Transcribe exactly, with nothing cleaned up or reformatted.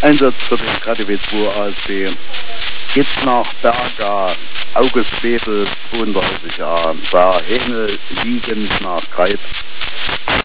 Einsatz für den K D W zwei A S B. Geht's nach Berga, August Bebel, zweiunddreißig A. Da Hähnel liegend nach Greiz.